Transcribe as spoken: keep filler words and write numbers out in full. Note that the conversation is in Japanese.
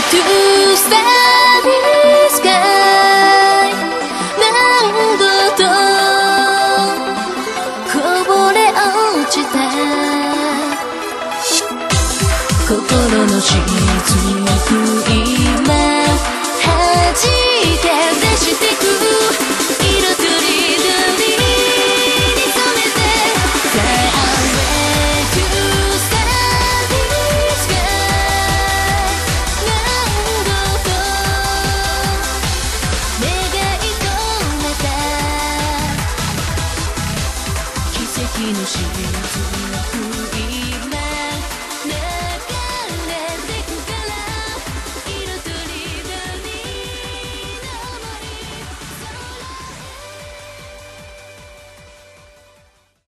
to starry sky 何度とこぼれ落ちた心の雫今弾け出してく